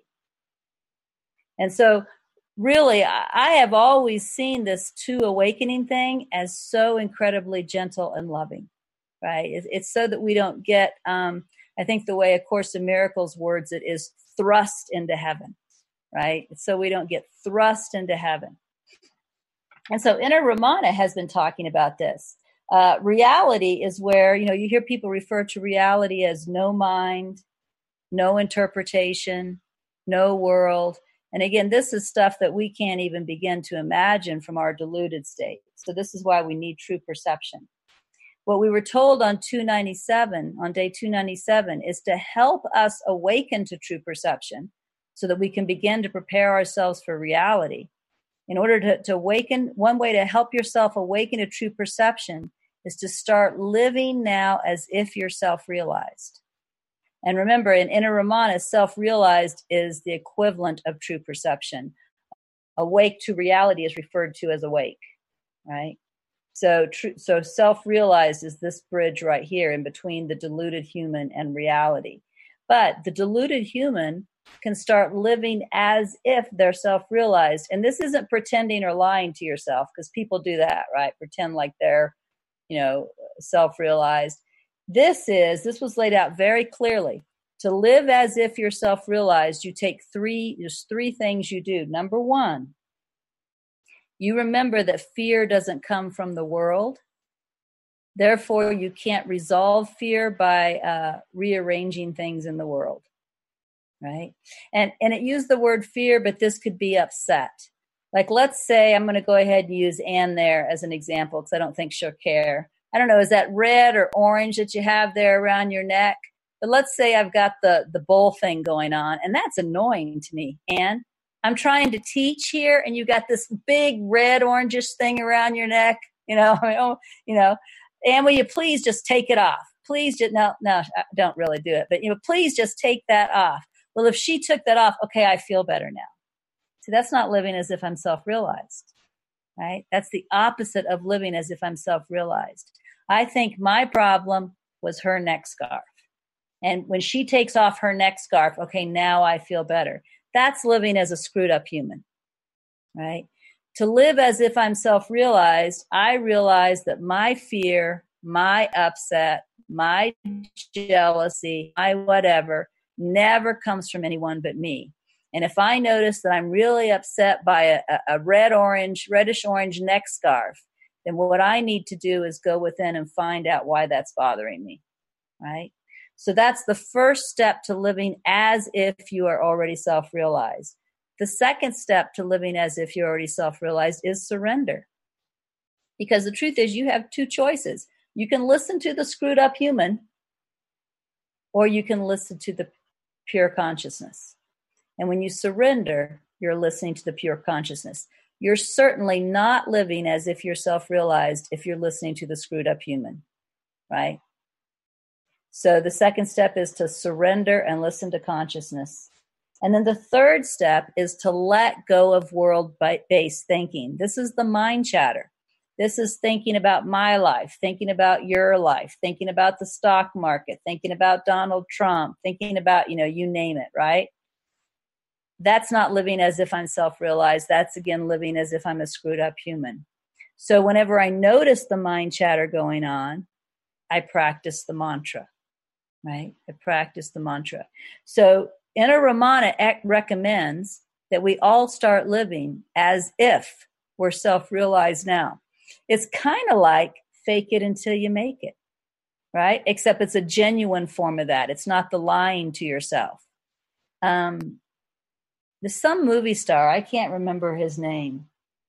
And so really, I have always seen this two awakening thing as so incredibly gentle and loving, right? It's so that we don't get, um, I think the way A Course in Miracles words it is thrust into heaven, right? It's so we don't get thrust into heaven. And so Inner Ramana has been talking about this. Uh, reality is where, you know, you hear people refer to reality as no mind, no interpretation, no world. And again, this is stuff that we can't even begin to imagine from our deluded state. So this is why we need true perception. What we were told on two ninety-seven, on day two ninety-seven, is to help us awaken to true perception so that we can begin to prepare ourselves for reality. In order to, to awaken, one way to help yourself awaken to true perception is to start living now as if you're self-realized. And remember, in Inner Ramana, self-realized is the equivalent of true perception. Awake to reality is referred to as awake, right? So, tr- so self-realized is this bridge right here in between the deluded human and reality. But the deluded human can start living as if they're self-realized. And this isn't pretending or lying to yourself, because people do that, right? Pretend like they're, you know, self-realized. This is, this was laid out very clearly. To live as if you're self-realized, you take three, there's three things you do. Number one, you remember that fear doesn't come from the world. Therefore, you can't resolve fear by uh, rearranging things in the world. Right? And and it used the word fear, but this could be upset. Like, let's say, I'm going to go ahead and use Anne there as an example, because I don't think she'll care. I don't know, is that red or orange that you have there around your neck? But let's say I've got the, the bowl thing going on, and that's annoying to me. Anne, I'm trying to teach here, and you got this big red orangish thing around your neck. You know, I mean, oh, you know, Anne, will you please just take it off? Please just, no, no, don't really do it. But, you know, please just take that off. Well, if she took that off, okay, I feel better now. See, that's not living as if I'm self-realized, right? That's the opposite of living as if I'm self-realized. I think my problem was her neck scarf. And when she takes off her neck scarf, okay, now I feel better. That's living as a screwed up human, right? To live as if I'm self-realized, I realize that my fear, my upset, my jealousy, my whatever, never comes from anyone but me. And if I notice that I'm really upset by a, a red-orange, reddish-orange neck scarf, then what I need to do is go within and find out why that's bothering me, right? So that's the first step to living as if you are already self-realized. The second step to living as if you're already self-realized is surrender. Because the truth is, you have two choices. You can listen to the screwed up human, or you can listen to the pure consciousness. And when you surrender, you're listening to the pure consciousness. You're certainly not living as if you're self-realized if you're listening to the screwed up human, right? So the second step is to surrender and listen to consciousness. And then the third step is to let go of world-based thinking. This is the mind chatter. This is thinking about my life, thinking about your life, thinking about the stock market, thinking about Donald Trump, thinking about, you know, you name it, right? That's not living as if I'm self-realized. That's, again, living as if I'm a screwed up human. So whenever I notice the mind chatter going on, I practice the mantra, right? I practice the mantra. So Inner Ramana recommends that we all start living as if we're self-realized now. It's kind of like fake it until you make it, right? Except it's a genuine form of that. It's not the lying to yourself. Um, there's some movie star, I can't remember his name.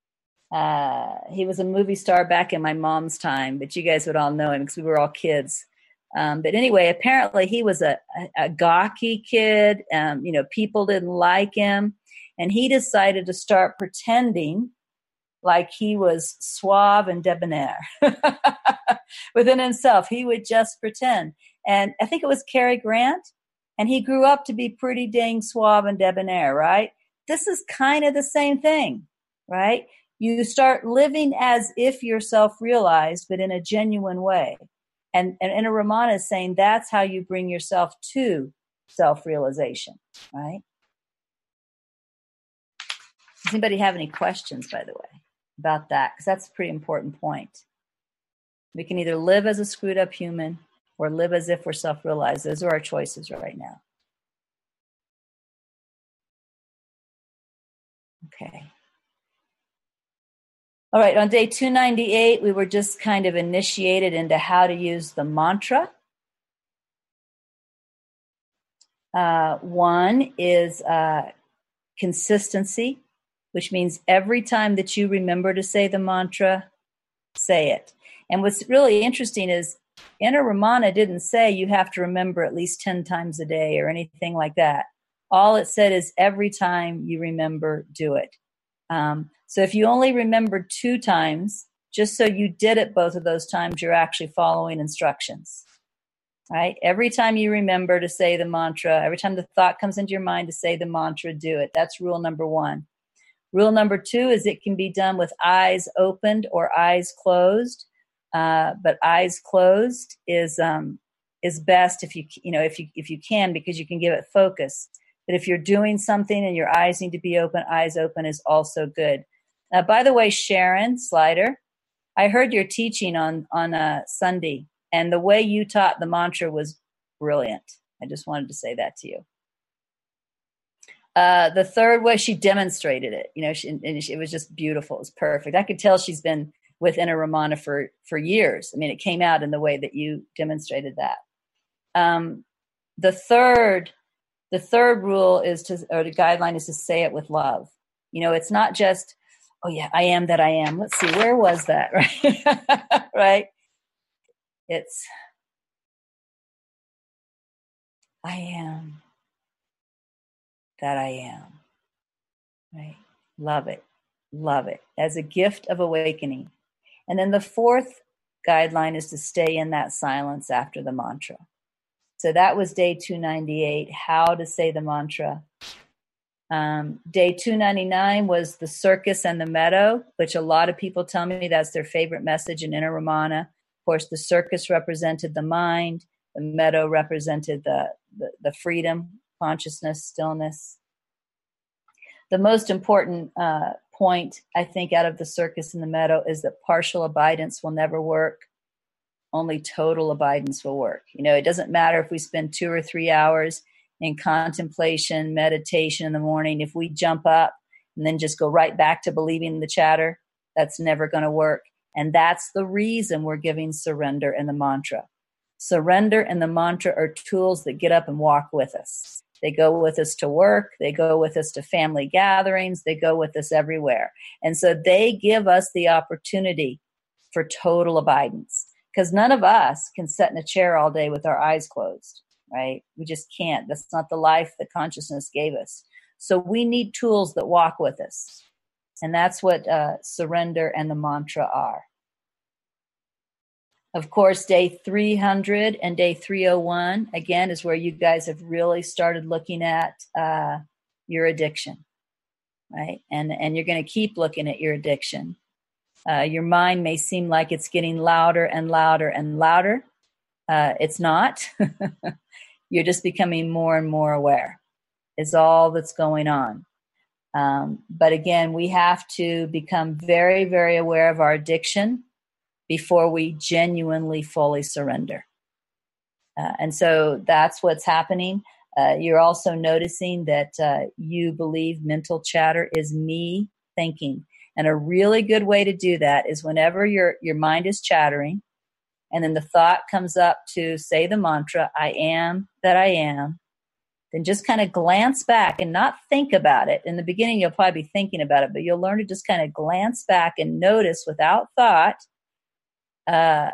Uh, he was a movie star back in my mom's time, but you guys would all know him because we were all kids. Um, but anyway, apparently he was a, a, a gawky kid. Um, you know, people didn't like him. And he decided to start pretending like he was suave and debonair within himself. He would just pretend. And I think it was Cary Grant. And he grew up to be pretty dang suave and debonair, right? This is kind of the same thing, right? You start living as if you're self-realized, but in a genuine way. And, and Inner Ramana is saying that's how you bring yourself to self-realization, right? Does anybody have any questions, by the way, about that? Because that's a pretty important point. We can either live as a screwed up human or live as if we're self-realized. Those are our choices right now. Okay. All right, on day two ninety-eight, we were just kind of initiated into how to use the mantra. Uh, one is uh, consistency, which means every time that you remember to say the mantra, say it. And what's really interesting is Inner Ramana didn't say you have to remember at least ten times a day or anything like that. All it said is every time you remember, do it. Um, so if you only remembered two times, just so you did it both of those times, you're actually following instructions, right? Every time you remember to say the mantra, every time the thought comes into your mind to say the mantra, do it. That's rule number one. Rule number two is it can be done with eyes opened or eyes closed. Uh, but eyes closed is um, is best if you you know if you if you can, because you can give it focus. But if you're doing something and your eyes need to be open, eyes open is also good. Uh, by the way, Sharon Slider, I heard your teaching on on uh, Sunday, and the way you taught the mantra was brilliant. I just wanted to say that to you. Uh, the third way, she demonstrated it. You know, she, and she, it was just beautiful. It was perfect. I could tell she's been with Inner Ramana for, for years. I mean, it came out in the way that you demonstrated that. Um, the third, the third rule is to, or the guideline is to say it with love. You know, it's not just, oh yeah, I am that I am. Let's see, where was that? Right? Right? It's, I am that I am. Right? Love it. Love it. As a gift of awakening. And then the fourth guideline is to stay in that silence after the mantra. So that was day two ninety-eight, how to say the mantra. Um, day two ninety-nine was the circus and the meadow, which a lot of people tell me that's their favorite message in Inner Ramana. Of course, the circus represented the mind. The meadow represented the, the, the freedom, consciousness, stillness. The most important uh, point, I think, out of the circus and the meadow is that partial abidance will never work. Only total abidance will work. You know, it doesn't matter if we spend two or three hours in contemplation, meditation in the morning. If we jump up and then just go right back to believing the chatter, that's never going to work. And that's the reason we're giving surrender and the mantra. Surrender and the mantra are tools that get up and walk with us. They go with us to work. They go with us to family gatherings. They go with us everywhere. And so they give us the opportunity for total abidance, because none of us can sit in a chair all day with our eyes closed, right? We just can't. That's not the life that consciousness gave us. So we need tools that walk with us. And that's what uh, surrender and the mantra are. Of course, day three hundred and day three oh one, again, is where you guys have really started looking at uh, your addiction, right? And, and you're going to keep looking at your addiction. Uh, your mind may seem like it's getting louder and louder and louder. Uh, it's not. You're just becoming more and more aware is all that's going on. Um, but again, we have to become very, very aware of our addiction before we genuinely fully surrender. Uh, and so that's what's happening. Uh, you're also noticing that uh, you believe mental chatter is me thinking. And a really good way to do that is whenever your your mind is chattering and then the thought comes up to say the mantra, I am that I am, then just kind of glance back and not think about it. In the beginning, you'll probably be thinking about it, but you'll learn to just kind of glance back and notice without thought, uh,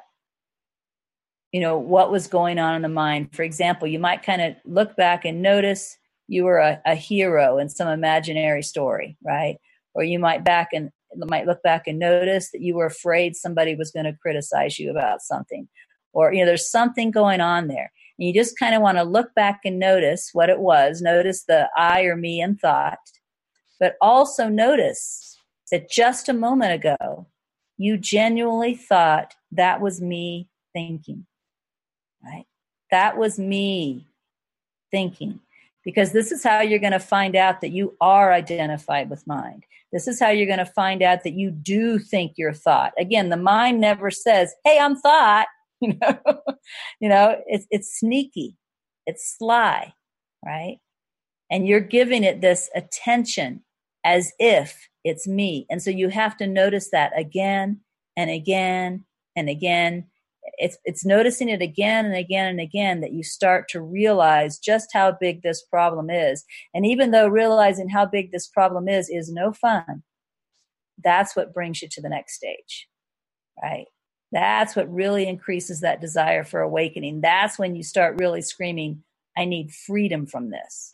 you know, what was going on in the mind. For example, you might kind of look back and notice you were a, a hero in some imaginary story, right? Or you might back and might look back and notice that you were afraid somebody was going to criticize you about something. Or, you know, there's something going on there. And you just kind of want to look back and notice what it was. Notice the I or me in thought. But also notice that just a moment ago, you genuinely thought that was me thinking, right? That was me thinking. Because this is how you're going to find out that you are identified with mind. This is how you're going to find out that you do think your thought. Again, the mind never says, hey, I'm thought. You know, you know, it's it's sneaky, it's sly, right? And you're giving it this attention as if it's me. And so you have to notice that again and again and again. It's it's noticing it again and again and again that you start to realize just how big this problem is. And even though realizing how big this problem is is no fun, that's what brings you to the next stage, right? That's what really increases that desire for awakening. That's when you start really screaming, I need freedom from this.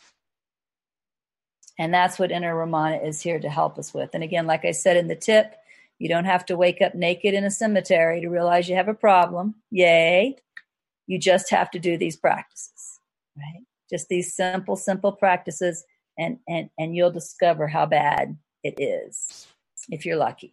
And that's what Inner Ramana is here to help us with. And again, like I said in the tip, you don't have to wake up naked in a cemetery to realize you have a problem. Yay. You just have to do these practices, right? Just these simple, simple practices, and, and, and you'll discover how bad it is if you're lucky.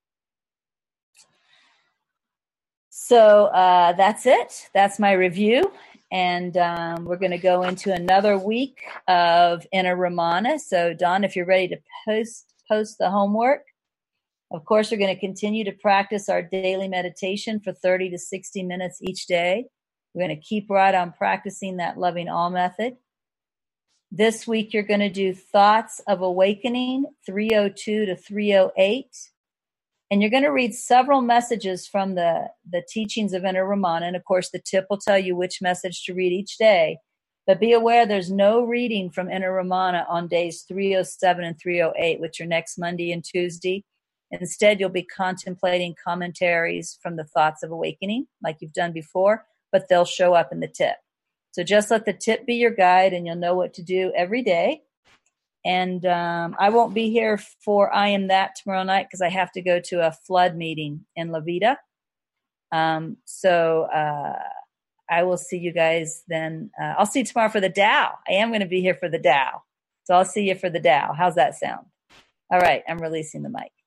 So uh, that's it. That's my review. And um, we're going to go into another week of Inner Ramana. So, Don, if you're ready to post post the homework. Of course, we're going to continue to practice our daily meditation for thirty to sixty minutes each day. We're going to keep right on practicing that loving all method. This week, you're going to do Thoughts of Awakening, three oh two to three oh eight. And you're going to read several messages from the, the teachings of Inner Ramana. And of course, the tip will tell you which message to read each day. But be aware there's no reading from Inner Ramana on days three oh seven and three oh eight, which are next Monday and Tuesday. Instead, you'll be contemplating commentaries from the Thoughts of Awakening, like you've done before, but they'll show up in the tip. So just let the tip be your guide, and you'll know what to do every day. And um, I won't be here for I Am That tomorrow night because I have to go to a flood meeting in La Vida. Um, so uh, I will see you guys then. Uh, I'll see you tomorrow for the Tao. I am going to be here for the Tao. So I'll see you for the Tao. How's that sound? All right, I'm releasing the mic.